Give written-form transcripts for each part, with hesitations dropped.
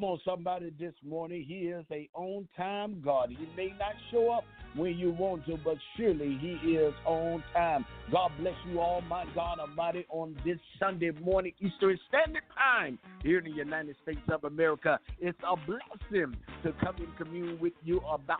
Come on, somebody, this morning. He is a on-time God. He may not show up when you want to, but surely he is on time. God bless you all, my God Almighty, on this Sunday morning, Eastern Standard Time, here in the United States of America. It's a blessing to come and commune with you about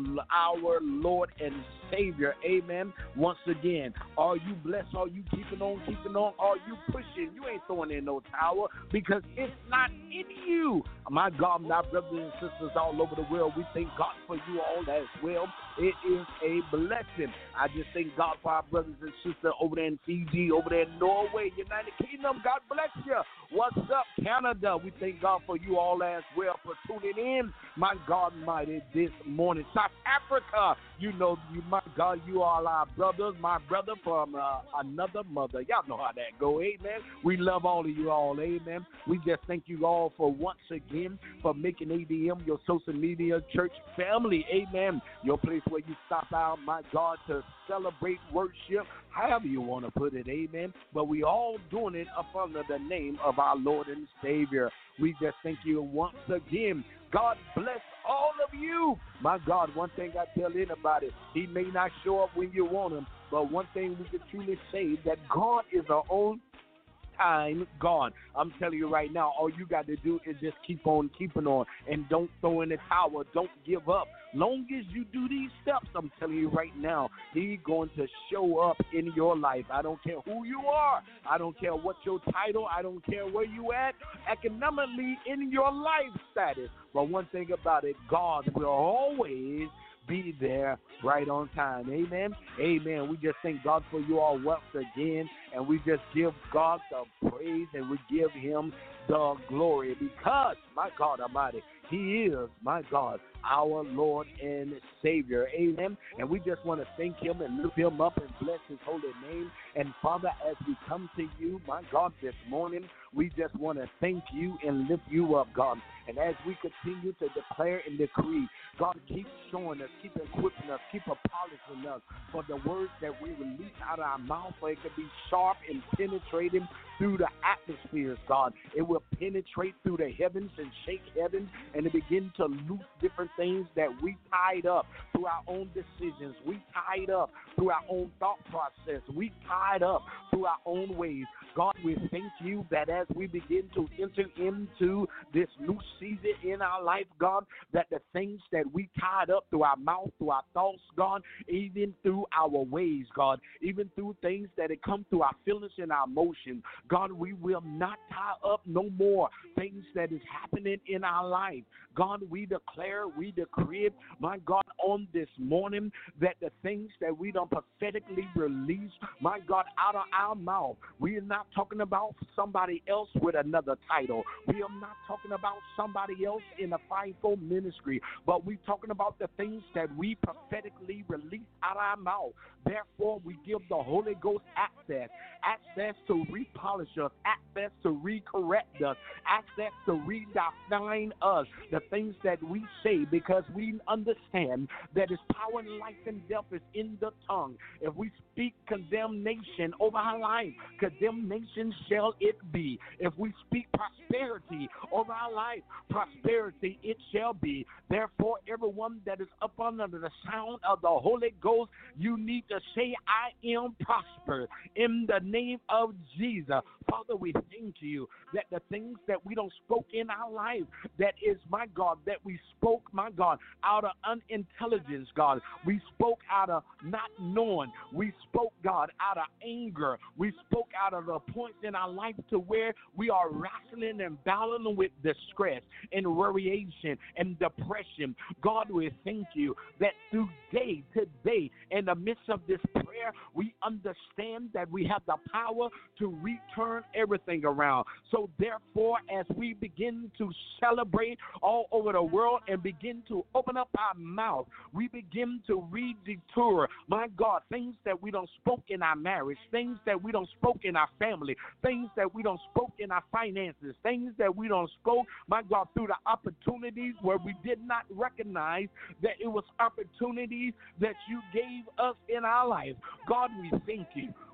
our Lord and Savior. Amen. Once again, are you blessed? Are you keeping on, keeping on? Are you pushing? You ain't throwing in no towel because it's not in you. My God, my brothers and sisters all over the world, we thank God for you all as well. It is a blessing. I just thank God for our brothers and sisters over there in Fiji, over there in Norway, United Kingdom. God bless you. What's up, Canada? We thank God for you all as well for tuning in, my God Almighty, this morning. South Africa, you know, my God, you all our brothers, my brother from another mother. Y'all know how that go, amen. We love all of you all, amen. We just thank you all for once again for making ADM your social media church family, amen. Your place where you stop out, my God, to celebrate, worship, however you want to put it, amen. But we all doing it up under the name of our Lord and Savior. We just thank you once again. God bless all of you. My God, one thing I tell anybody, he may not show up when you want him, but one thing we can truly say that God is our own time gone. I'm telling you right now, all you got to do is just keep on keeping on and don't throw in the towel. Don't give up. Long as you do these steps, I'm telling you right now, he's going to show up in your life. I don't care who you are. I don't care what your title. I don't care where you at economically in your life status. But one thing about it, God will always be there right on time. Amen. Amen. We just thank God for you all once again, and we just give God the praise and we give him the glory because, my God Almighty, he is, my God, our Lord and Savior. Amen. And we just want to thank him and lift him up and bless his holy name. And Father, as we come to you, my God, this morning, we just want to thank you and lift you up, God. And as we continue to declare and decree, God, keep showing us, keep equipping us, keep polishing us for the words that we release out of our mouth, for it can be sharp and penetrating through the atmospheres, God. It will penetrate through the heavens and shake heaven, and it begin to loose different things that we tied up through our own decisions. We tied up through our own thought process. We tied up through our own ways. God, we thank you that as we begin to enter into this new season in our life, God, that the things that we tied up through our mouth, through our thoughts, God, even through our ways, God, even through things that it come through our feelings and our emotions, God, we will not tie up no more things that is happening in our life. God, we declare, we decree, my God, on this morning that the things that we don't prophetically release, my God, out of our mouth, we are not talking about somebody else with another title. We are not talking about somebody else in a fivefold ministry, but we're talking about the things that we prophetically release out of our mouth. Therefore, we give the Holy Ghost access to repolish us, access to recorrect us, access to redefine us, the things that we say, because we understand that His power and life and death is in the tongue. If we speak condemnation over our life, condemnation shall it be. If we speak prosperity over our life, prosperity it shall be. Therefore, everyone that is up under the sound of the Holy Ghost, you need to say, I am prospered in the name of Jesus. Father, we thank you that the things that we don't spoke in our life, that is, my God, that we spoke, my God, out of unintelligence, God. We spoke out of not knowing. We spoke, God, out of anger. We spoke out of the points in our life to where we are wrestling and battling with distress and worryation and depression. God, we thank you that today, in the midst of this prayer, we understand that we have the power to return everything around. So therefore, as we begin to celebrate all over the world and begin to open up our mouth, we begin to redetour, my God, things that we don't spoke in our marriage, things that we don't spoke in our family, things that we don't spoke in our finances, things that we don't spoke, my God, through the opportunities where we did not recognize that it was opportunities that you gave us in our life. God, we thank you.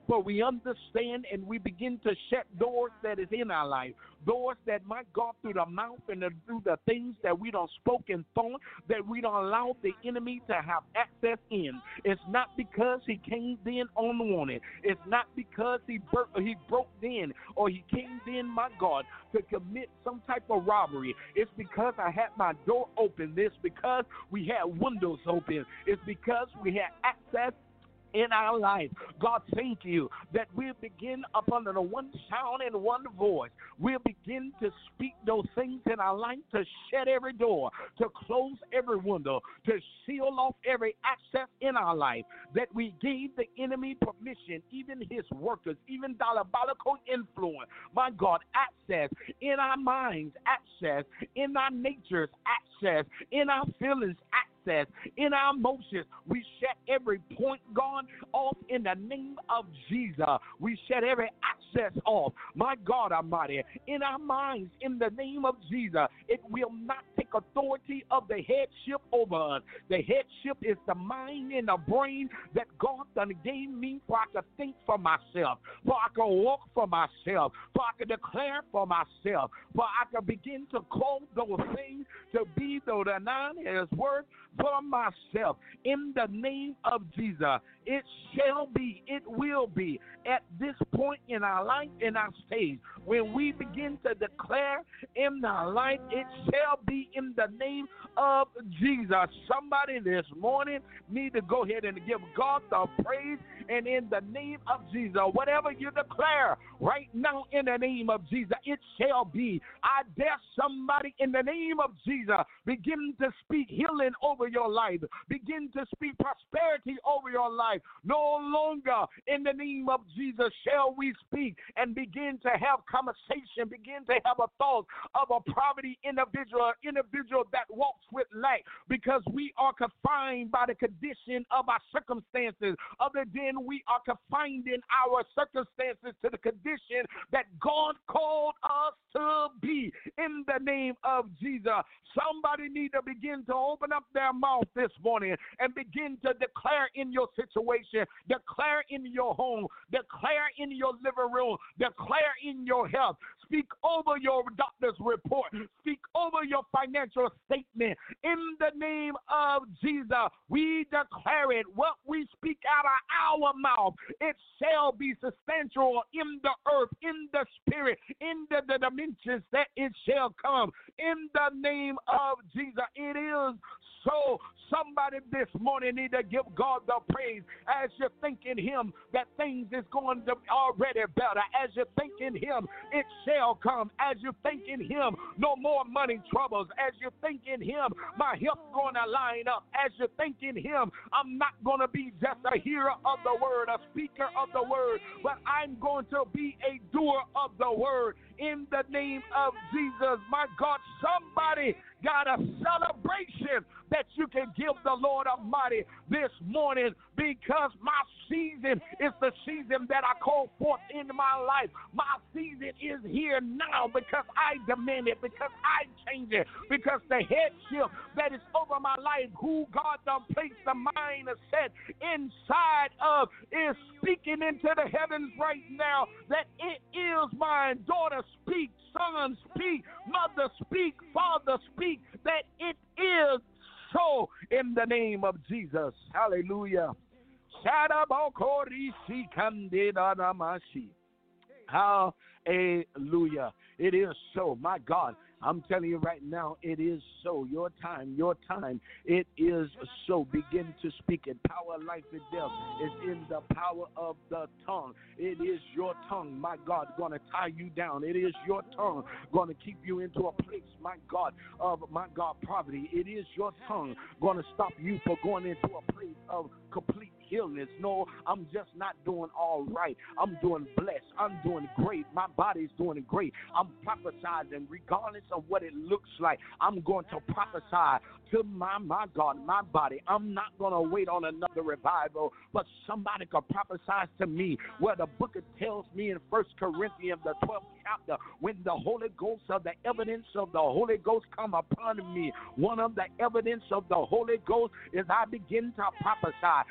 for we understand and we begin to shut doors that is in our life. Doors that, my God, through the mouth and through the things that we don't spoke and thought, that we don't allow the enemy to have access in. It's not because he came in unwanted. It's not because he broke in or he came in, my God, to commit some type of robbery. It's because I had my door open. It's because we had windows open. It's because we had access in our life. God, thank you that we'll begin up under the one sound and one voice. We'll begin to speak those things in our life, to shut every door, to close every window, to seal off every access in our life, that we gave the enemy permission, even his workers, even diabolical influence, my God, access in our minds, access in our natures, access in our feelings, access in our emotions. We shut every point, God, off in the name of Jesus. We shut every access off, my God Almighty, in our minds, in the name of Jesus. It will not take authority of the headship over us. The headship is the mind and the brain that God done gave me for I could think for myself, for I could walk for myself, for I could declare for myself, for I could begin to call those things to be though the nine is worth for myself. In the name of Jesus, it shall be, it will be at this point in our life, in our stage, when we begin to declare in our life, it shall be in the name of Jesus. Somebody this morning need to go ahead and give God the praise, and in the name of Jesus, whatever you declare right now in the name of Jesus, it shall be. I dare somebody in the name of Jesus begin to speak healing over your life, begin to speak prosperity over your life. No longer in the name of Jesus shall we speak and begin to have conversation, begin to have a thought of a poverty individual that walks with lack, because we are confined by the condition of our circumstances. Other than we are confined in our circumstances to the condition that God called us to be in the name of Jesus. Somebody need to begin to open up their mouth this morning and begin to declare in your situation, declare in your home, declare in your living room, declare in your health. Speak over your doctor's report. Speak over your financial statement. In the name of Jesus, we declare it. What we speak out of our mouth, it shall be substantial in the earth, in the spirit, in the dimensions that it shall come. In the name of Jesus, it is so. Somebody this morning need to give God the praise as you're thanking him that things is going to be already better. As you're thanking him, it shall come. As you're thanking him, no more money troubles. As you're thanking him, my health going to line up. As you're thanking him, I'm not going to be just a hearer of the word, a speaker of the word, but I'm going to be a doer of the word in the name of Jesus. My God, somebody got a celebration that you can give the Lord Almighty this morning, because my season is the season that I call forth in my life. My season is here now because I demand it, because I change it, because the headship that is over my life, who God done placed the mind of set inside of, is speaking into the heavens right now that it is mine. Daughter, speak. Son, speak. Mother, speak. Father, speak. That it is so in the name of Jesus. Hallelujah. Hallelujah. It is so. My God, I'm telling you right now, it is so. Your time, it is so. Begin to speak it. Power, life, and death is in the power of the tongue. It is your tongue, my God, going to tie you down. It is your tongue going to keep you into a place, my God, of, my God, poverty. It is your tongue going to stop you from going into a place of complete illness. No, I'm just not doing all right. I'm doing blessed. I'm doing great. My body's doing great. I'm prophesying regardless of what it looks like. I'm going to prophesy to my God, my body. I'm not going to wait on another revival, but somebody can prophesy to me where the book tells me in 1 Corinthians, the 12th chapter, when the Holy Ghost, of the evidence of the Holy Ghost come upon me. One of the evidence of the Holy Ghost is I begin to prophesy. Is the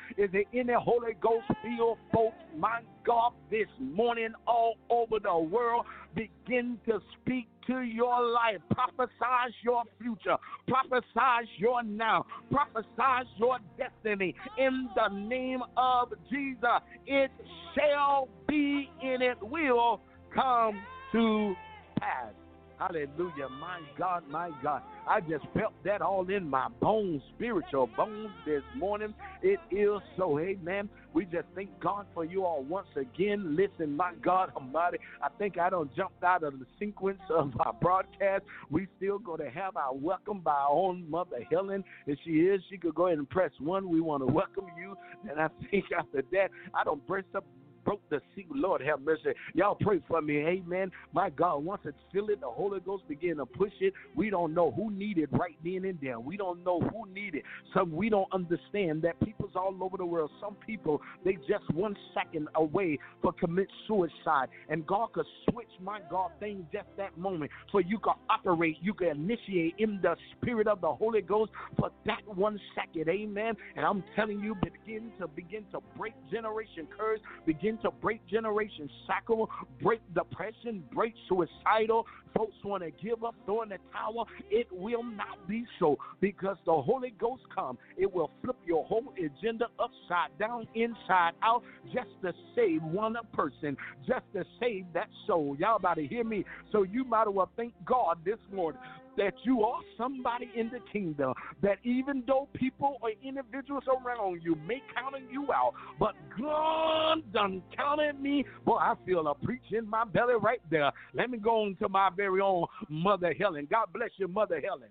there any Holy Ghost filled folks, my God, this morning all over the world, begin to speak to your life. Prophesy your future. Prophesy your now. Prophesy your destiny. In the name of Jesus, it shall be and it will come to pass. Hallelujah. My God, my God. I just felt that all in my bones, spiritual bones this morning. It is so. Amen. We just thank God for you all once again. Listen, my God Almighty, I think I done jumped out of the sequence of our broadcast. We still going to have our welcome by our own Mother Helen. If she is, she could go ahead and press 1. We want to welcome you. And I think after that, I don't burst up. Broke the sea. Lord have mercy. Y'all pray for me. Amen. My God, once it's filled, the Holy Ghost begin to push it. We don't know who needed right then and there. We don't know who needed. We don't understand that people's all over the world. Some people, they just 1 second away for commit suicide. And God could switch, my God, things just that moment. So you can operate, you can initiate in the spirit of the Holy Ghost for that 1 second. Amen. And I'm telling you, begin to break generation curse, begin to break generation shackle, break depression, break suicidal. Folks want to give up, throw in the towel. It will not be so, because the Holy Ghost come. It will flip your whole agenda upside down, inside out, just to save one person, just to save that soul. Y'all about to hear me. So you might as well thank God this morning that you are somebody in the kingdom, that even though people or individuals around you may count you out, but God done counted me. Boy, I feel a preach in my belly right there. Let me go on to my very own Mother Helen. God bless you, Mother Helen.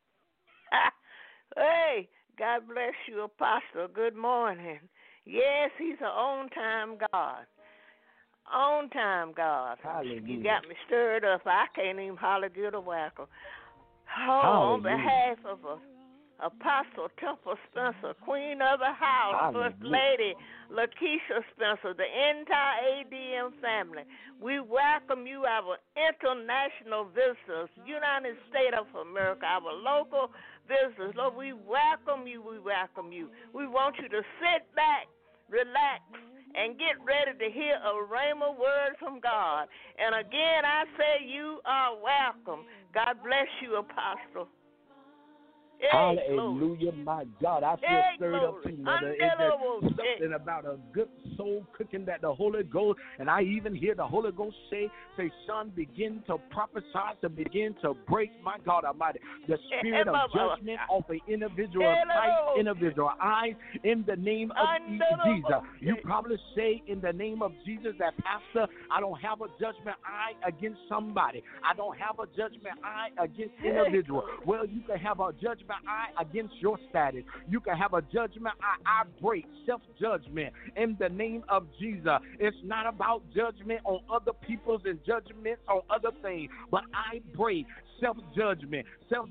Hey, God bless you, Apostle. Good morning. Yes, he's an on-time God. On-time God. Hallelujah. You got me stirred up. I can't even holler good or whackle. Oh, on behalf of Apostle Temple Spencer, Queen of the House, Hallelujah. First Lady Lakeisha Spencer, the entire ADM family, we welcome you, our international visitors, United States of America, our local visitors. Lord, we welcome you, we welcome you. We want you to sit back, relax, and get ready to hear a rhema word from God. And again, I say you are welcome. God bless you, Apostle. Hey, hallelujah, glory. My God. I feel Hey, stirred glory. up too, Mother. It's just something about a good soul cooking that the Holy Ghost, and I even hear the Holy Ghost say, son, begin to prophesy, to begin to break, my God Almighty, the spirit of judgment off an individual sight, individual eyes, in the name of Jesus. You probably say in the name of Jesus that, Pastor, I don't have a judgment eye against somebody. I don't have a judgment eye against individual. Well, you can have a judgment eye against your status. You can have a judgment eye. I break self-judgment in the name of Jesus. It's not about judgment on other people's and judgments on other things, but I break self-judgment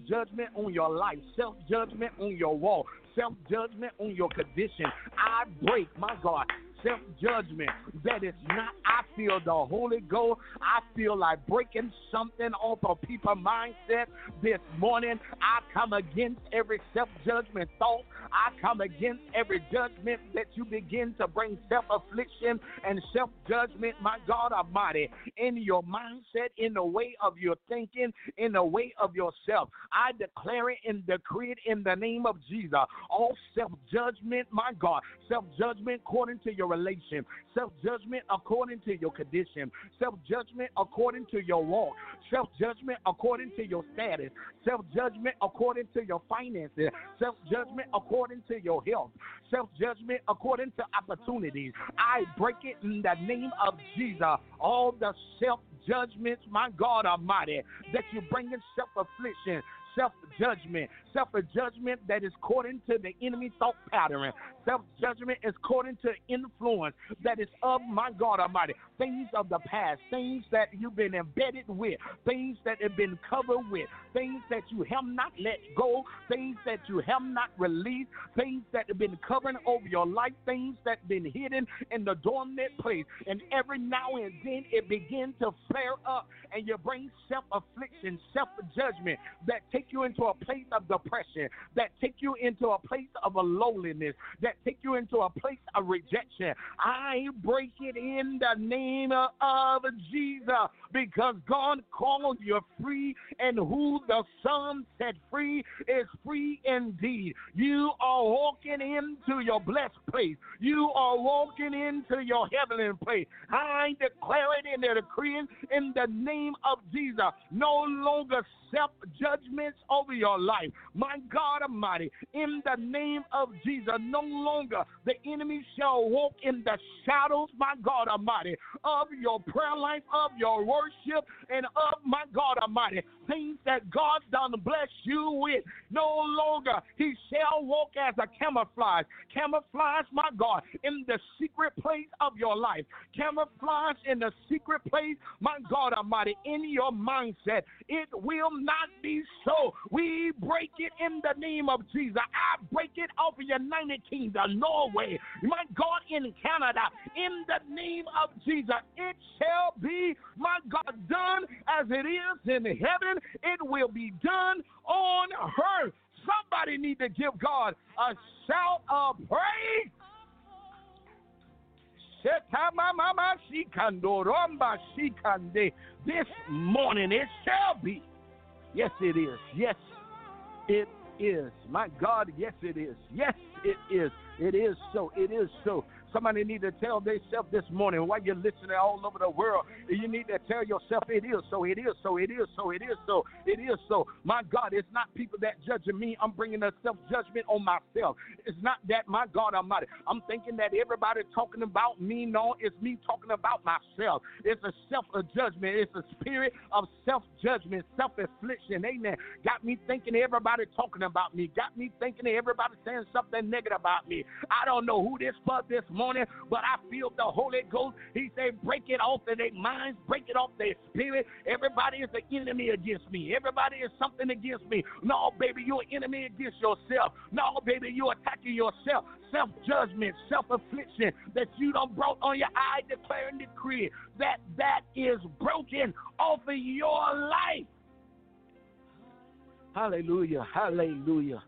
on your life, self-judgment on your walk, self-judgment on your condition. I break, my God, self-judgment that is not. I feel the Holy Ghost. I feel like breaking something off of people's mindset this morning. I come against every self-judgment thought. I come against every judgment that you begin to bring self-affliction and self-judgment, my God Almighty, in your mindset, in the way of your thinking, in the way of yourself. I declare it and decree it in the name of Jesus. All self-judgment, my God, self-judgment according to your relation, self-judgment according to your condition, self-judgment according to your walk, self-judgment according to your status, self-judgment according to your finances, self-judgment according to your health, self-judgment according to opportunities. I break it in the name of Jesus. All the self-judgments, my God Almighty, that you bring in self-affliction, self-judgment that is according to the enemy thought pattern. Self-judgment is according to influence that is of, my God Almighty, things of the past, things that you've been embedded with, things that have been covered with, things that you have not let go, things that you have not released, things that have been covering over your life, things that have been hidden in the dormant place. And every now and then it begins to flare up, and you bring self-affliction, self-judgment that takes take you into a place of depression, that take you into a place of a loneliness, that take you into a place of rejection. I break it in the name of Jesus, because God called you free, and who the Son set free is free indeed. You are walking into your blessed place. You are walking into your heavenly place. I declare it and decree it in the name of Jesus. No longer self-judgments over your life. My God Almighty, in the name of Jesus, no longer the enemy shall walk in the shadows, my God Almighty, of your prayer life, of your worship, and of, my God Almighty, things that God done bless you with. No longer he shall walk as a camouflage. Camouflage, my God, in the secret place of your life. Camouflage in the secret place, my God Almighty, in your mindset. It will not be so. We break it in the name of Jesus. I break it off of United Kingdom, Norway, my God, in Canada, in the name of Jesus. It shall be, my God, done as it is in heaven. It will be done on earth. Somebody need to give God a shout of praise. This morning it shall be. Yes, it is. Yes, it is. My God, yes, it is. Yes, it is. It is so. It is so. Somebody need to tell themselves this morning while you're listening all over the world. You need to tell yourself it is so. It is so. It is so. It is so. It is so. My God, it's not people that judging me. I'm bringing a self-judgment on myself. It's not that, my God Almighty. I'm thinking that everybody talking about me. No, it's me talking about myself. It's a self-judgment. It's a spirit of self-judgment, self-affliction. Amen. Got me thinking everybody talking about me. Got me thinking everybody saying something negative about me. I don't know who this was this morning, but I feel the Holy Ghost. He said, break it off of their minds, break it off their spirit. Everybody is an enemy against me. Everybody is something against me. No, baby, you're an enemy against yourself. No, baby, you're attacking yourself. Self-judgment, self-affliction that you done brought on your eye, declare and decree that is broken off of your life. Hallelujah, hallelujah,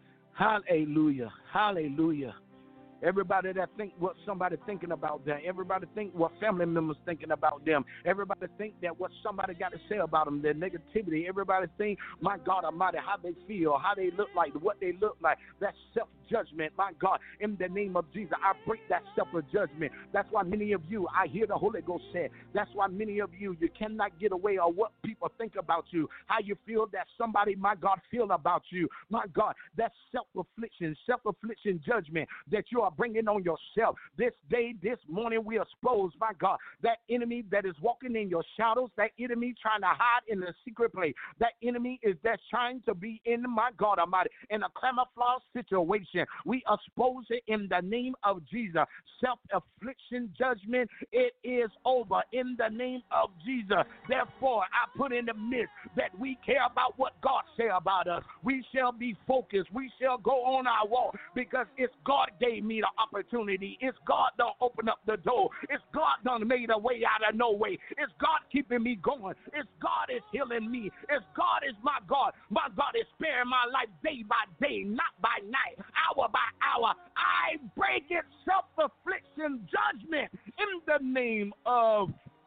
hallelujah, hallelujah. Everybody that think what somebody thinking about them. Everybody think what family members thinking about them. Everybody think that what somebody got to say about them, their negativity. Everybody think, my God Almighty, how they feel, how they look like, what they look like. That's self-judgment, my God. In the name of Jesus, I break that self-judgment. That's why many of you, I hear the Holy Ghost say, that's why many of you, you cannot get away on what people think about you, how you feel that somebody, my God, feel about you. My God, that's self-affliction judgment that you are bringing on yourself. This day, this morning, we expose, my God, that enemy that is walking in your shadows, that enemy trying to hide in the secret place, that enemy is that's trying to be in, my God Almighty, in a camouflage situation. We expose it in the name of Jesus. Self-affliction judgment, it is over in the name of Jesus. Therefore, I put in the midst that we care about what God say about us. We shall be focused. We shall go on our walk because it's God gave me the opportunity. It's God done open up the door. It's God done made a way out of no way. It's God keeping me going. It's God is healing me. It's God is my God. My God is sparing my life day by day, not by night, hour by hour. I break it, self-affliction judgment in the name of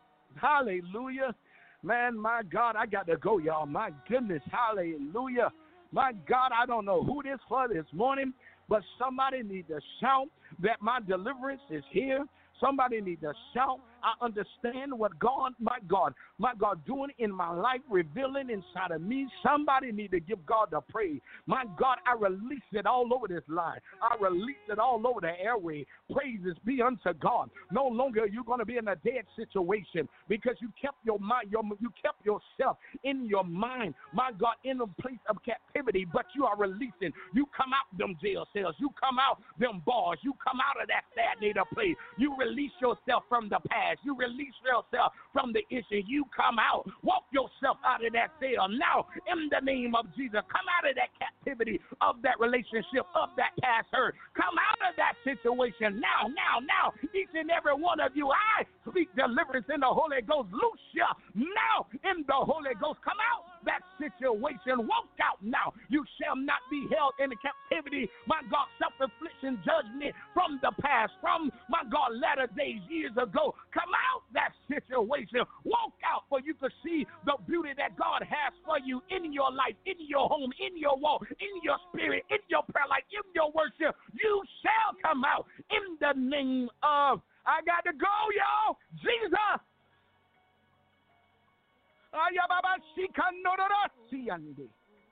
hallelujah. Man, my God, I got to go, y'all. My goodness, hallelujah. My God, I don't know who this for this morning, but somebody need to shout that my deliverance is here. Somebody need to shout, I understand what God, my God, doing in my life, revealing inside of me. Somebody need to give God the praise. My God, I release it all over this line. I release it all over the airway. Praises be unto God. No longer are you going to be in a dead situation because you kept your mind, you kept yourself in your mind, my God, in a place of captivity, but you are releasing. You come out them jail cells. You come out them bars. You come out of that stagnated place. You release yourself from the past. You release yourself from the issue. You come out. Walk yourself out of that cell. Now, in the name of Jesus, come out of that captivity of that relationship, of that past hurt. Come out of that situation now. Each and every one of you, I speak deliverance in the Holy Ghost. Loose you now in the Holy Ghost. Come out that situation. Walk out now. You shall not be held in captivity. My God, self-affliction, judgment from the past, from, my God, latter days, years ago. Come out that situation. Walk out, for you can see the beauty that God has for you in your life, in your home, in your walk, in your spirit, in your prayer life, in your worship. You shall come out in the name of, I got to go, y'all, Jesus. Ayababa Shikanorosi ande.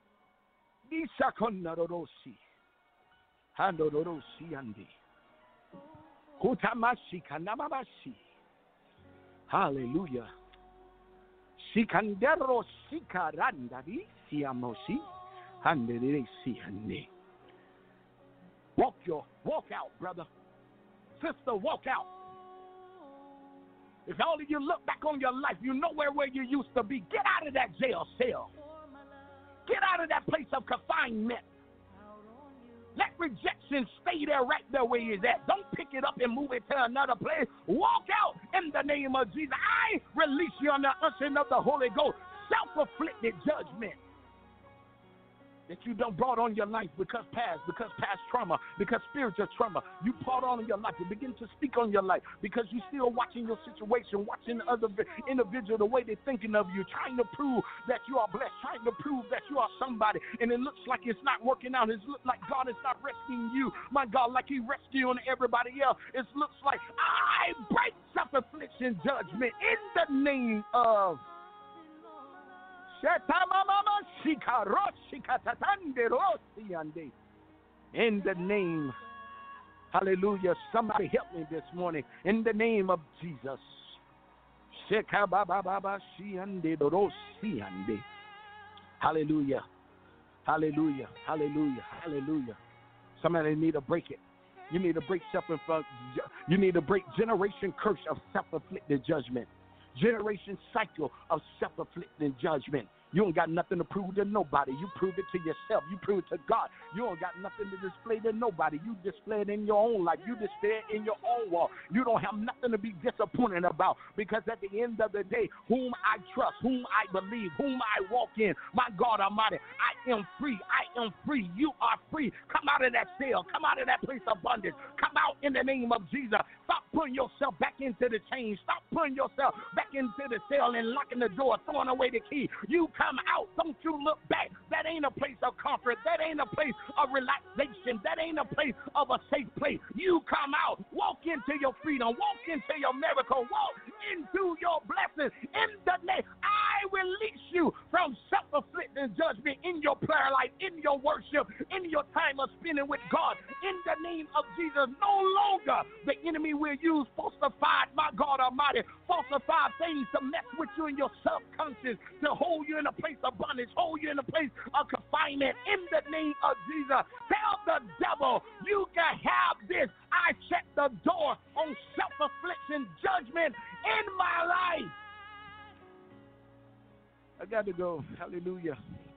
Isakonorosi. Handorosi ande. Hutamashi kanamabashi. Hallelujah. Shikandero shikarandari siamosi. Handeresi ande. Walk out, brother. Sister, walk out. If all of you look back on your life, you know where you used to be. Get out of that jail cell. Get out of that place of confinement. Let rejection stay there right there where you're at. Don't pick it up and move it to another place. Walk out in the name of Jesus. I release you on the unction of the Holy Ghost. Self-afflicted judgment that you done brought on your life because past trauma, because spiritual trauma. You brought on your life. You begin to speak on your life because you still watching your situation, watching the other individual, the way they're thinking of you, trying to prove that you are blessed, trying to prove that you are somebody, and it looks like it's not working out. It looks like God is not rescuing you, my God, like He rescuing everybody else. It looks like I break self-affliction judgment in the name of in the name, hallelujah. Somebody help me this morning. In the name of Jesus. Hallelujah. Hallelujah. Hallelujah. Hallelujah. Somebody need to break it. You need to break you need to break generation curse of self-afflicted judgment. Generation cycle of self-afflicted judgment. You ain't got nothing to prove to nobody. You prove it to yourself. You prove it to God. You don't got nothing to display to nobody. You display it in your own life. You display it in your own wall. You don't have nothing to be disappointed about, because at the end of the day, whom I trust, whom I believe, whom I walk in, my God Almighty, I am free. I am free. You are free. Come out of that cell. Come out of that place of bondage. Come out in the name of Jesus. Stop putting yourself back into the chains. Stop putting yourself back into the cell and locking the door, throwing away the key. You come out. Don't you look back. That ain't a place of comfort. That ain't a place of relaxation. That ain't a place of a safe place. You come out. Walk into your freedom. Walk into your miracle. Walk into your blessing. In the name, I release you from self-afflicted judgment in your prayer life, in your worship, in your time of spending with God. In the name of Jesus, no longer the enemy will use falsified, my God Almighty, falsified things to mess with you in your subconscious, to hold you in a place of bondage, hold you in a place of confinement. In the name of Jesus, tell the devil, you can have this. I shut the door on self-affliction judgment in my life. I got to go. Hallelujah.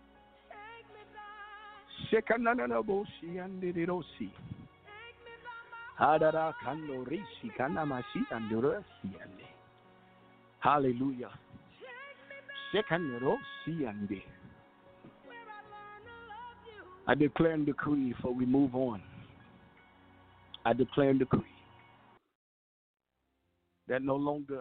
Hallelujah. I declare and decree before we move on. I declare and decree that no longer,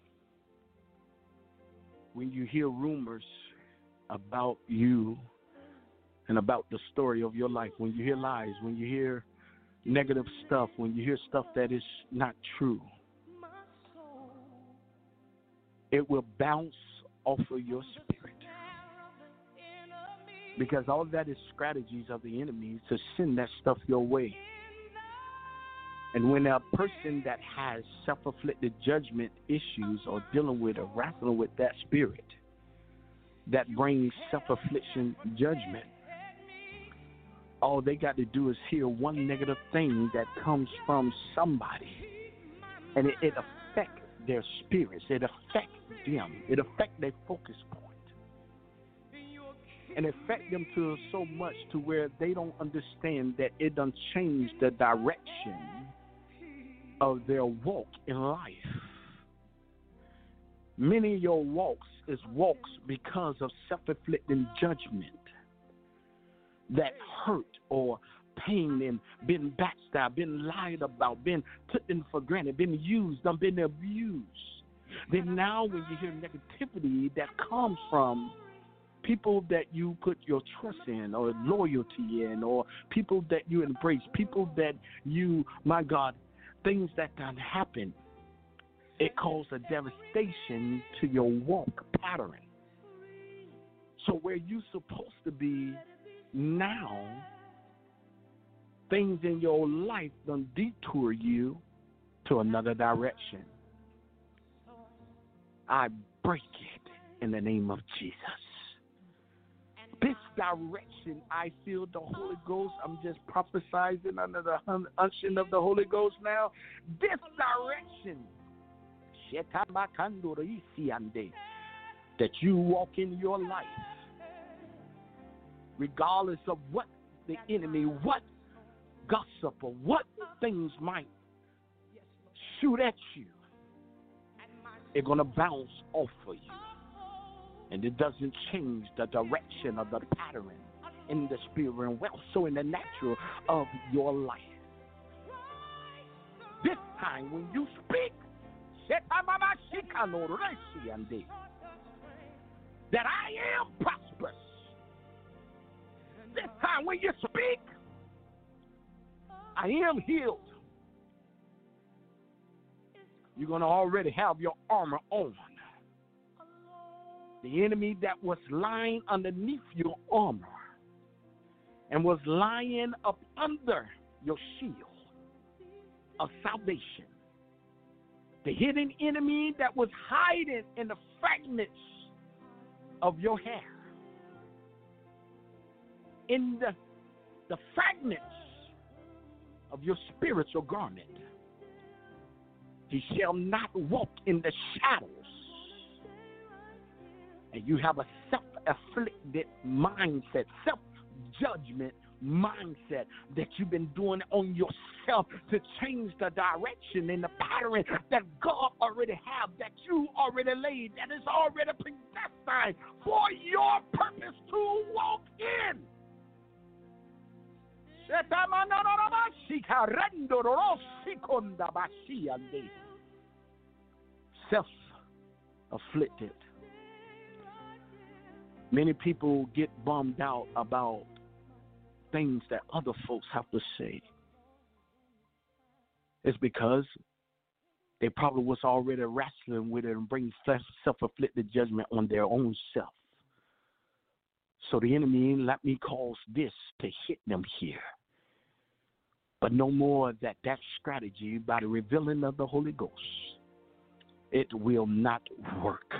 when you hear rumors about you and about the story of your life, when you hear lies, when you hear negative stuff, when you hear stuff that is not true, it will bounce off of your spirit. Because all that is strategies of the enemy to send that stuff your way. And when a person that has self-afflicted judgment issues or dealing with or wrestling with that spirit that brings self-affliction judgment, all they got to do is hear one negative thing that comes from somebody, and it affects their spirits. It affects them. It affects their focus point. And affect them to so much to where they don't understand that it done changed the direction of their walk in life. Many of your walks is walks because of self-inflicted judgment that hurt or pain and been backstabbed, been lied about, been taken for granted, been used, been abused. Then now when you hear negativity that comes from people that you put your trust in or loyalty in, or people that you embrace, people that you, my God, things that can happen, it causes a devastation to your walk pattern. So where you're supposed to be now, things in your life don't detour you to another direction. I break it in the name of Jesus. This direction, I feel the Holy Ghost. I'm just prophesying under the unction of the Holy Ghost now. This direction, that you walk in your life, regardless of what the enemy, what gossip, or what things might shoot at you, it's going to bounce off of you. And it doesn't change the direction of the pattern in the spirit realm, so in the natural of your life. This time when you speak, that I am prosperous. This time when you speak, I am healed. You're going to already have your armor on. The enemy that was lying underneath your armor and was lying up under your shield of salvation. The hidden enemy that was hiding in the fragments of your hair. In the fragments of your spiritual garment. He shall not walk in the shadows. And you have a self-afflicted mindset, self-judgment mindset that you've been doing on yourself to change the direction and the pattern that God already have, that you already laid, that is already predestined for your purpose to walk in. Self-afflicted. Many people get bummed out about things that other folks have to say. It's because they probably was already wrestling with it and bring self-afflicted judgment on their own self. So the enemy let me cause this to hit them here. But no more that strategy by the revealing of the Holy Ghost. It will not work.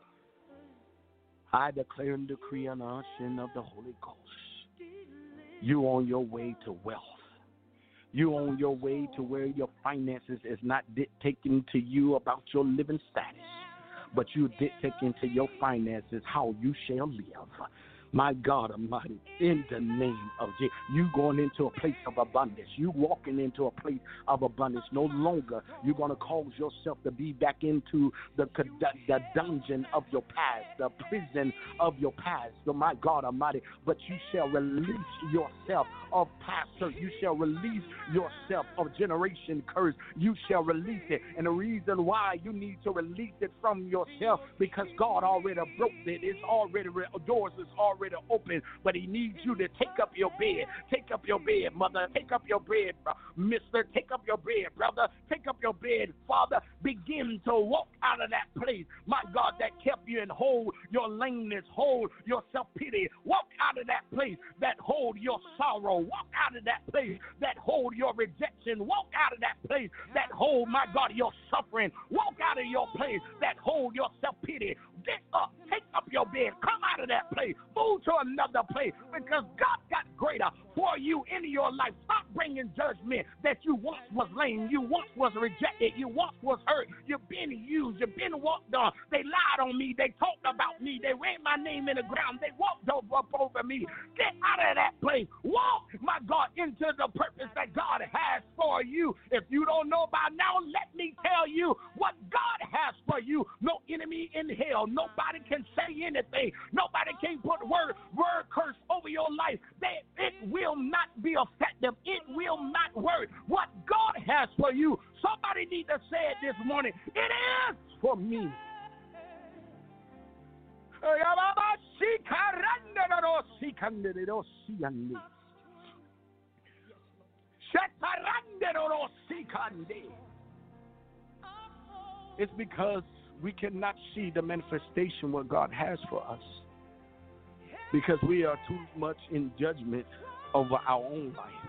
I declare and decree on the unction of the Holy Ghost. You on your way to wealth. You on your way to where your finances is not dictating to you about your living status, but you dictating to your finances how you shall live. My God Almighty, in the name of Jesus, you going into a place of abundance. You walking into a place of abundance. No longer you're going to cause yourself to be back into the dungeon of your past, the prison of your past. So my God Almighty, but you shall release yourself of past hurt. You shall release yourself of generation curse. You shall release it. And the reason why you need to release it from yourself, because God already broke it. It's already, doors is already open, but he needs you to take up your bed. Take up your bed, mother. Take up your bed, mister. Take up your bed, brother. Take up your bed, father. Begin to walk out of that place, my God, that kept you in hold your lameness, hold your self-pity. Walk out of that place that hold your sorrow. Walk out of that place that hold your rejection. Walk out of that place that hold, my God, your suffering. Walk out of your place that hold your self-pity. Get up. Take up your bed. Come out of that place. Move to another place, because God got greater for you in your life. Stop bringing judgment that you once was lame, you once was rejected, you once was hurt, you've been used, you've been walked on. They lied on me, they talked about me, they ran my name in the ground, they walked over me. Get out of that place. Walk, my God, into the purpose that God has for you. If you don't know by now, let me tell you what God has for you. No enemy in hell. Nobody can say anything. Nobody can put word curse over your life. It will not be effective. It will not work. What God has for you, somebody need to say it this morning. It is for me. It's because we cannot see the manifestation what God has for us, because we are too much in judgment over our own life,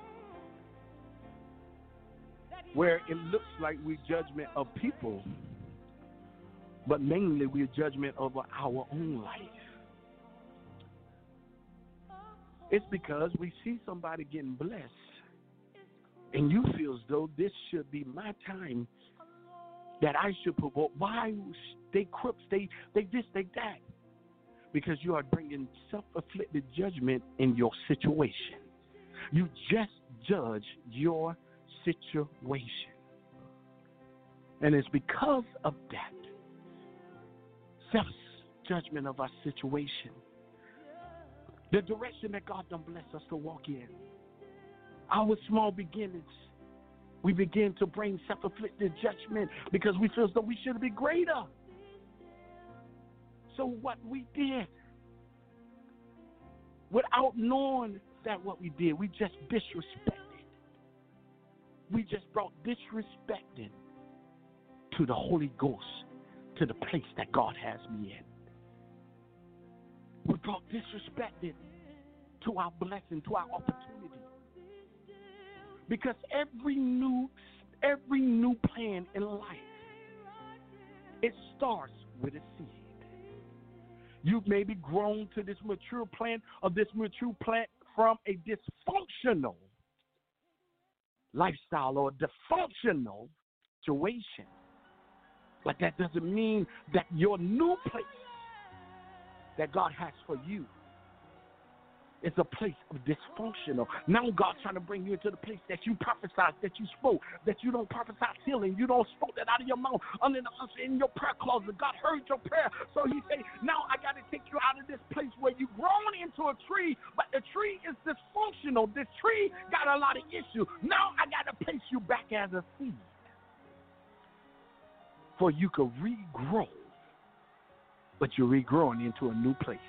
where it looks like we're judgment of people, but mainly we're judgment over our own life. It's because we see somebody getting blessed, and you feel as though this should be my time, that I should provoke. Why they crooks, they this, they that? Because you are bringing self-afflicted judgment in your situation. You just judge your situation. And it's because of that self-judgment of our situation, the direction that God done bless us to walk in, our small beginnings, we begin to bring self-afflicted judgment because we feel as though we should be greater. So what we did, without knowing that what we did, we just disrespected. We just brought disrespecting to the Holy Ghost, to the place that God has me in. We brought disrespecting to our blessing, to our opportunity. Because every new plan in life, it starts with a seed. You've maybe grown to this mature plant from a dysfunctional lifestyle or dysfunctional situation. But that doesn't mean that your new place that God has for you is a place of dysfunctional. Now God's trying to bring you into the place that you prophesied, that you spoke, that you don't prophesy healing. You don't spoke that out of your mouth in your prayer closet. God heard your prayer. So he said, now I got to take you out of this place where you've grown into a tree, but the tree is dysfunctional. This tree got a lot of issues. Now I got to place you back as a seed for you could regrow, but you're regrowing into a new place.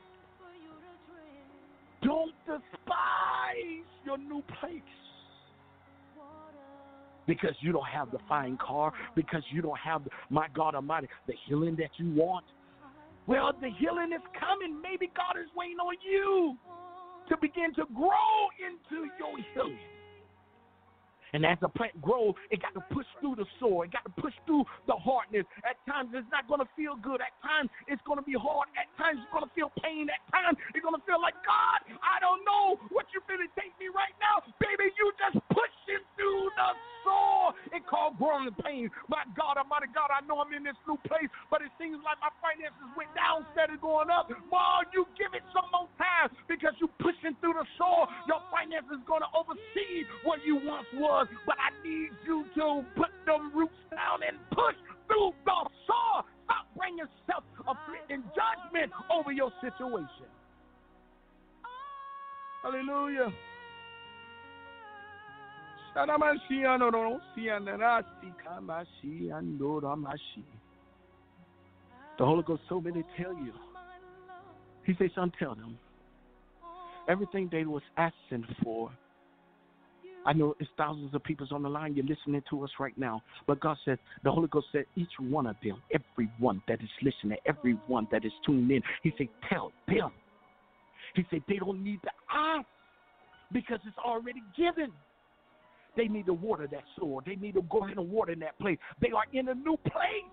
Don't despise your new place because you don't have the fine car, because you don't have, my God Almighty, the healing that you want. Well, the healing is coming. Maybe God is waiting on you to begin to grow into your healing. And as the plant grows, it got to push through the soil. It got to push through the hardness. At times, it's not going to feel good. At times, it's going to be hard. At times, you're going to feel pain. At times, you're going to feel like, God, I don't know what you're going to take me right now. Baby, you just pushing through the soil. It's called growing pain. My God, Almighty God, I know I'm in this new place, but it seems like my finances went down instead of going up. Well, you give it some more time because you're pushing through the soil. Your finances is going to oversee what you once was. But I need you to put them roots down and push through the soil. Stop bringing self-afflicting judgment over your situation. Hallelujah. The Holy Ghost told me to tell you. He said, son, tell them. Everything they was asking for, I know it's thousands of people on the line. You're listening to us right now. But God said, the Holy Ghost said, each one of them, everyone that is listening, everyone that is tuned in, he said, tell them. He said, they don't need to ask because it's already given. They need to water that soil. They need to go ahead and water in that place. They are in a new place.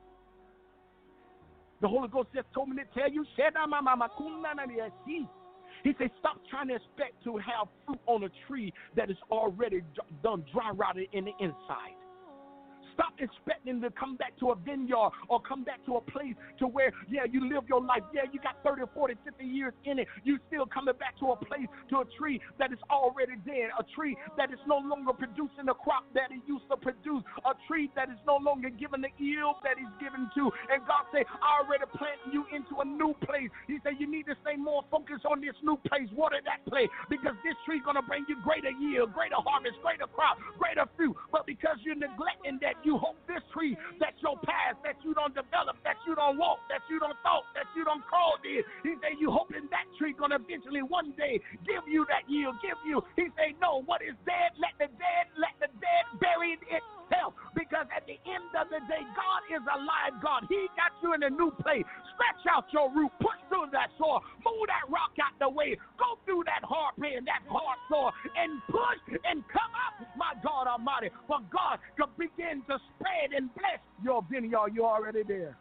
The Holy Ghost just told me to tell you, He said, stop trying to expect to have fruit on a tree that is already done dry rotted in the inside. Stop expecting to come back to a vineyard or come back to a place to where, yeah, you live your life. Yeah, you got 30, 40, 50 years in it. You still coming back to a place, to a tree that is already dead, a tree that is no longer producing the crop that it used to produce, a tree that is no longer giving the yield that he's given to. And God said, I already planted you into a new place. He said, you need to stay more focused on this new place. Water that place, because this tree is going to bring you greater yield, greater harvest, greater crop, greater fruit. But because you're neglecting that, you hope this tree that your past, that you don't develop, that you don't walk, that you don't thought, that you don't crawl in. He said, you hoping that tree going to eventually one day give you that yield, give you. He said, no, what is dead, let the dead bury itself. Because at the end of the day, God is a live God. He got you in a new place. Stretch out your root, push through that soil, move that rock out the way, go through that hard pain, that hard soil, and push and come up, my God Almighty. For God to begin to spread and bless your vineyard. You're already there.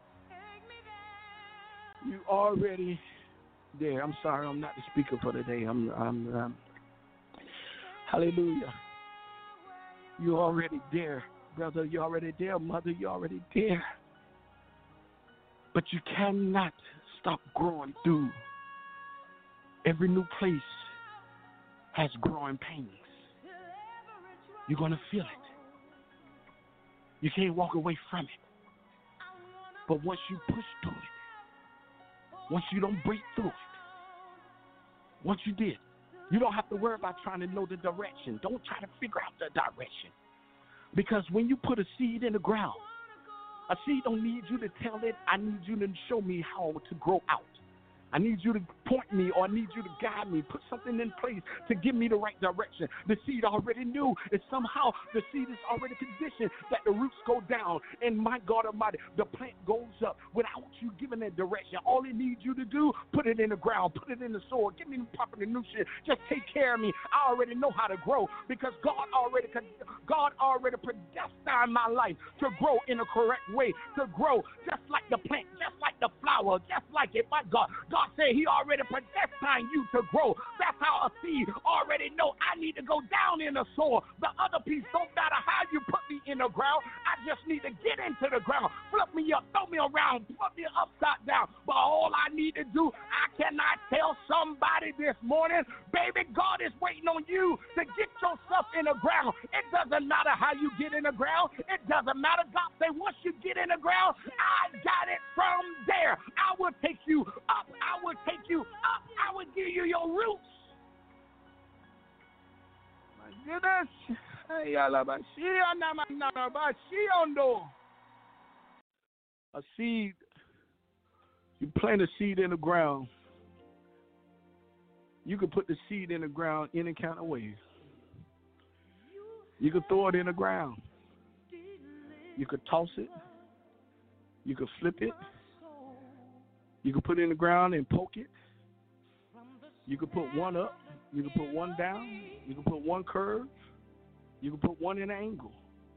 You already there. I'm sorry, I'm not the speaker for today. I'm hallelujah. You're already there, brother. You're already there, mother. You're already there. But you cannot stop growing through. Every new place has growing pains. You're going to feel it. You can't walk away from it. But once you push through it, once you don't break through it, once you did, you don't have to worry about trying to know the direction. Don't try to figure out the direction. Because when you put a seed in the ground, a seed don't need you to tell it, I need you to show me how to grow out. I need you to point me, or I need you to guide me, put something in place to give me the right direction. The seed already knew, and somehow the seed is already conditioned that the roots go down, and my God Almighty, the plant goes up without you giving that direction. All it needs you to do, put it in the ground, put it in the soil, give me the proper nutrition, just take care of me. I already know how to grow, because God already predestined my life to grow in a correct way, to grow just like the plant, just like the flower, just like it. My God said he already predestined you to grow. That's how a seed already know I need to go down in the soil. The other piece, don't matter how you put me in the ground, I just need to get into the ground. Flip me up, throw me around, put me upside down. But all I need to do, I cannot tell somebody this morning, baby, God is waiting on you to get yourself in the ground. It doesn't matter how you get in the ground. It doesn't matter. God say, once you get in the ground, I got it from there. I will take you up. I will take you up. I will give you your roots. My goodness. A seed, you plant a seed in the ground. You can put the seed in the ground any kind of way. You can throw it in the ground. You could toss it. You could flip it. You can put it in the ground and poke it. You can put one up. You can put one down. You can put one curve. You can put one in an angle.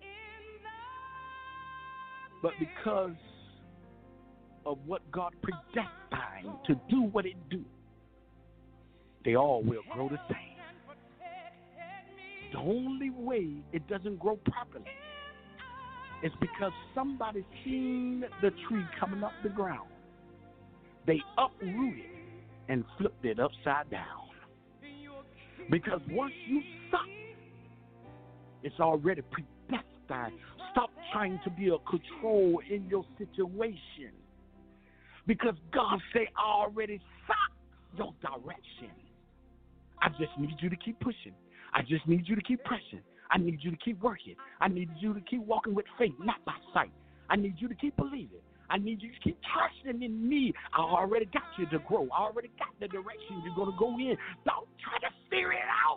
But because of what God predestined to do what it do, they all will grow the same. The only way it doesn't grow properly is because somebody seen the tree coming up the ground. They uprooted and flipped it upside down. Because once you suck, it's already predestined. Stop trying to be a control in your situation. Because God said, I already sucked your direction. I just need you to keep pushing. I just need you to keep pressing. I need you to keep working. I need you to keep walking with faith, not by sight. I need you to keep believing. I need you to keep trusting in me. I already got you to grow. I already got the direction you're going to go in. Don't try to figure it out.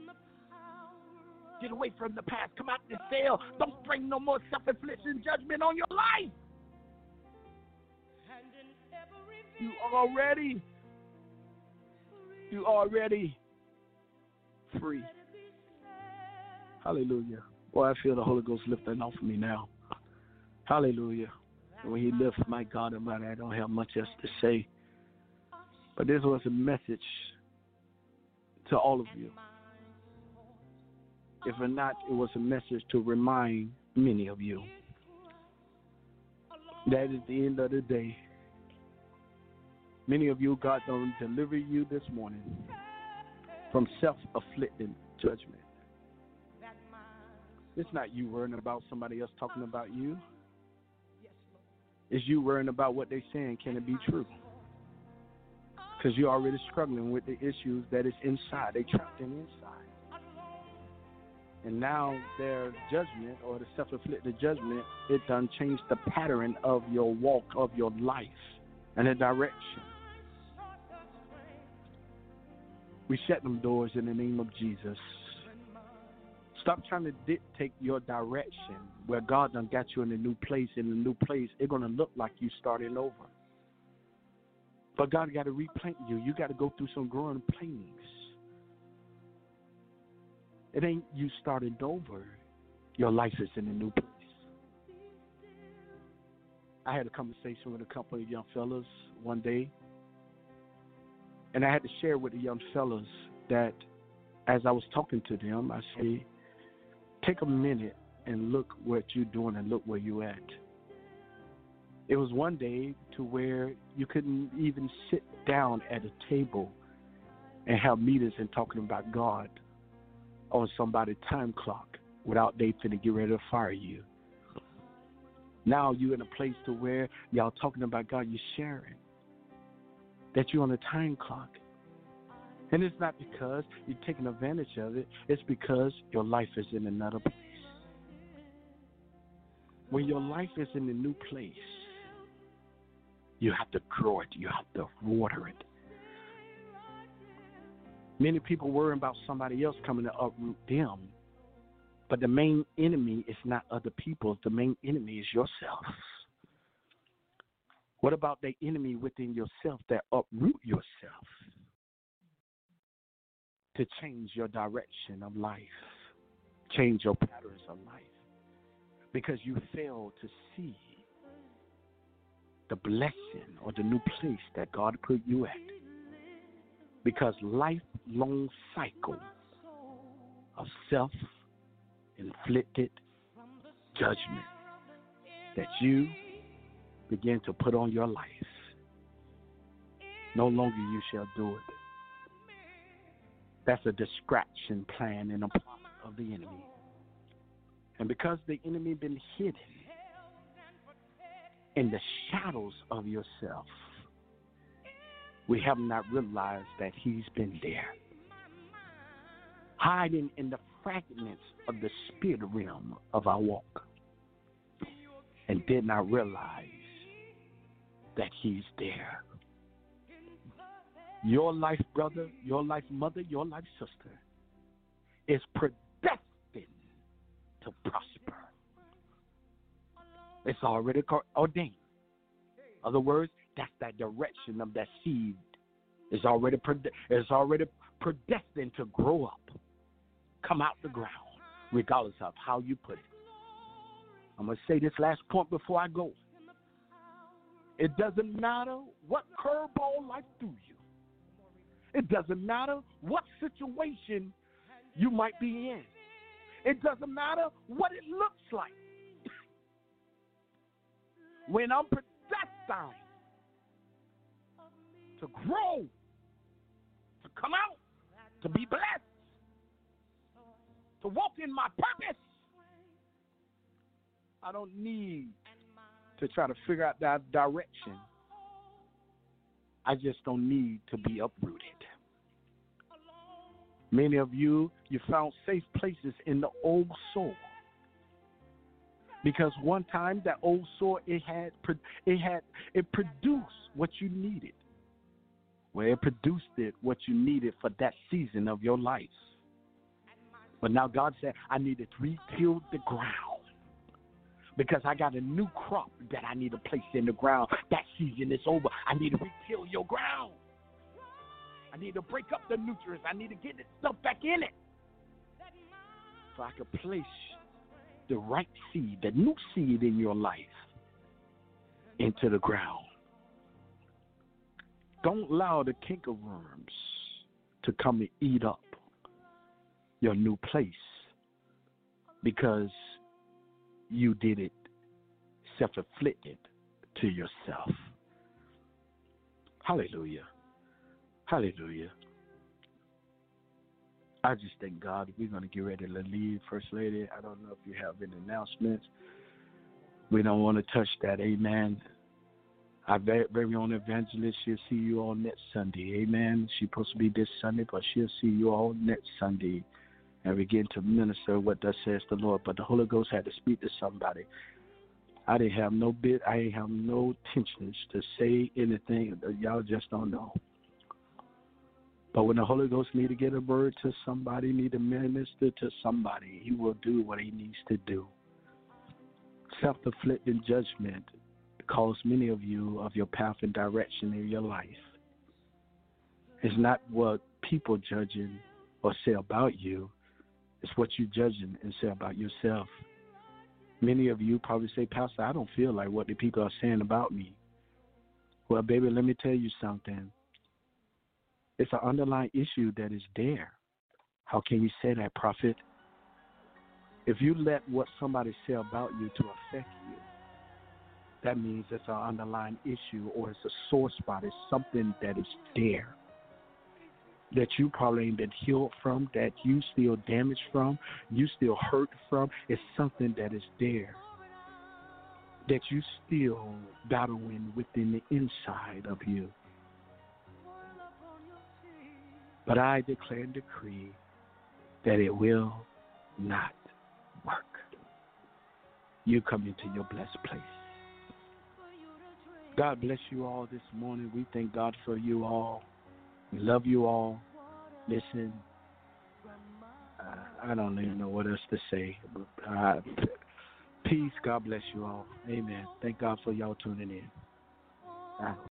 Get away from the past. Come out the cell. Don't bring no more self-infliction judgment on your life. You already free. Hallelujah. Boy, I feel the Holy Ghost lifting off of me now. Hallelujah. And when he lifts, my God Almighty, I don't have much else to say. But this was a message to all of you. If not, it was a message to remind many of you that at the end of the day, many of you, God don't deliver you this morning from self-afflicted judgment. It's not you worrying about somebody else talking about you. It's you worrying about what they're saying. Can it be true? Because you're already struggling with the issues that is inside. They trapped in inside. And now their judgment or the self-afflicted judgment, it done changed the pattern of your walk, of your life, and the direction. We shut them doors in the name of Jesus. Stop trying to dictate your direction where God done got you in a new place. In a new place, it's going to look like you starting over. But God got to replant you. You got to go through some growing pains. It ain't you starting over. Your life is in a new place. I had a conversation with a couple of young fellas one day, and I had to share with the young fellas that as I was talking to them, I say, take a minute and look what you're doing and look where you're at. It was one day to where you couldn't even sit down at a table and have meetings and talking about God on somebody's time clock without they finna get ready to fire you. Now you're in a place to where y'all talking about God, you're sharing that you're on a time clock. And it's not because you're taking advantage of it. It's because your life is in another place. When your life is in a new place, you have to grow it. You have to water it. Many people worry about somebody else coming to uproot them. But the main enemy is not other people. The main enemy is yourself. What about the enemy within yourself that uproot yourself to change your direction of life, change your patterns of life? Because you fail to see the blessing or the new place that God put you at. Because lifelong cycle of self-inflicted judgment that you begin to put on your life, no longer you shall do it. That's a distraction plan and a plot of the enemy. And because the enemy been hidden in the shadows of yourself, we have not realized that he's been there, hiding in the fragments of the spirit realm of our walk, and did not realize that he's there. Your life, brother, your life, mother, your life, sister, is predestined to prosper. It's already ordained. In other words, that's that direction of that seed is already predestined to grow up, come out the ground, regardless of how you put it. I'm going to say this last point before I go. It doesn't matter what curveball life threw you. It doesn't matter what situation you might be in. It doesn't matter what it looks like. When I'm predestined to grow, to come out, to be blessed, to walk in my purpose, I don't need to try to figure out that direction. I just don't need to be uprooted. Many of you found safe places in the old soil. Because one time that old soil, it produced what you needed. Well, it produced what you needed for that season of your life. But now God said, I need to re-till the ground. Because I got a new crop that I need to place in the ground. That season is over. I need to re-till your ground. I need to break up the nutrients. I need to get this stuff back in it. So I can place the right seed, the new seed in your life, into the ground. Don't allow the cankerworms to come and eat up your new place because you did it self-inflicted to yourself. Hallelujah. Hallelujah. I just thank God. We're going to get ready to leave, First Lady. I don't know if you have any announcements. We don't want to touch that. Amen. Our very own evangelist, she'll see you all next Sunday. Amen. She's supposed to be this Sunday, but she'll see you all next Sunday and begin to minister what thus says the Lord. But the Holy Ghost had to speak to somebody. I ain't have no intentions to say anything. Y'all just don't know. But when the Holy Ghost need to get a word to somebody, need to minister to somebody, he will do what he needs to do. Self-inflicting judgment calls many of you of your path and direction in your life. It's not what people judging or say about you. It's what you judging and say about yourself. Many of you probably say, Pastor, I don't feel like what the people are saying about me. Well, baby, let me tell you something. It's an underlying issue that is there. How can you say that, prophet? If you let what somebody say about you to affect you, that means it's an underlying issue or it's a sore spot. It's something that is there that you probably ain't been healed from, that you still damaged from, you still hurt from. It's something that is there that you still battling within the inside of you. But I declare and decree that it will not work. You come into your blessed place. God bless you all this morning. We thank God for you all. We love you all. Listen, I don't even know what else to say. Peace. God bless you all. Amen. Thank God for y'all tuning in.